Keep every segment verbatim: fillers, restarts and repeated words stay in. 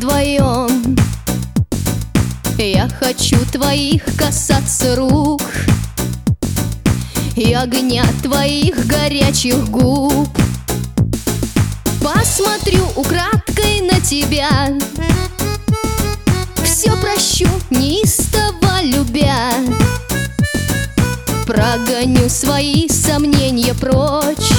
вдвоем. Я хочу твоих касаться рук и огня твоих горячих губ. Посмотрю украдкой на тебя, все прощу, неистово любя. Прогоню свои сомнения прочь.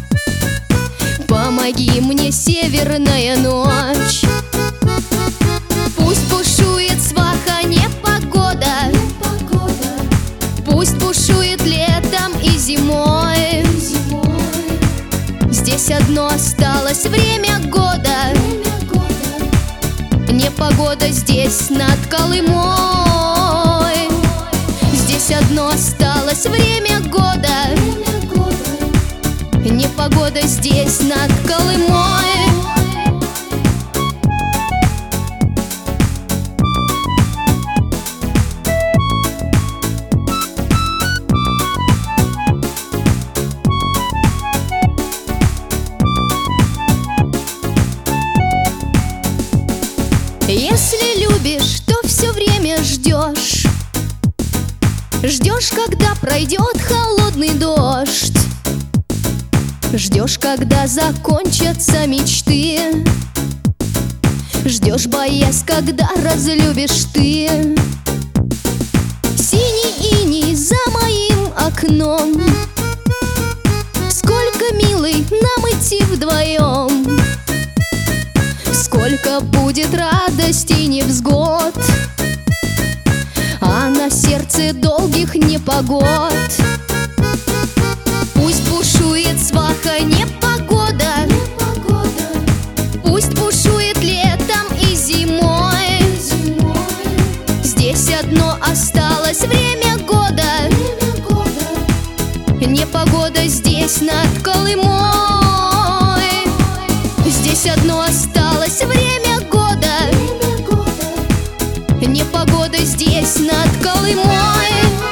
Помоги мне, северная ночь. Пусть бушует сваха непогода, пусть бушует летом и зимой. Здесь одно осталось время года, непогода здесь над Колымой. Здесь одно осталось время года, непогода здесь над Колымой. Если любишь, то все время ждешь. Ждешь, когда пройдет холодный дождь. Ждешь, когда закончатся мечты. Ждешь, боясь, когда разлюбишь ты. Синий иней за моим окном. Сколько, милый, нам идти вдвоем. Сколько будет радости и невзгод, а на сердце долгих непогод. Пусть бушует сваха непогода, пусть бушует летом и зимой. Здесь одно осталось время года, непогода здесь над Колымой. Здесь одно осталось время года, непогода здесь над Колымой.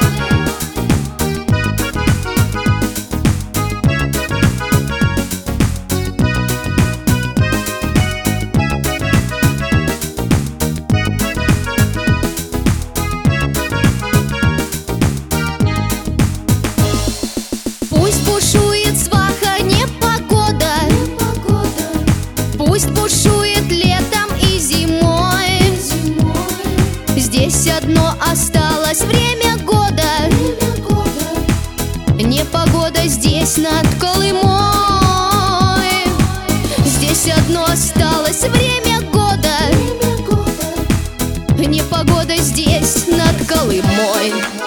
Пусть бушует сваха непогода, пусть бушует летом и зимой. Здесь одно осталось время года, непогода здесь над Колымой. Здесь одно осталось время года, непогода здесь над Колымой.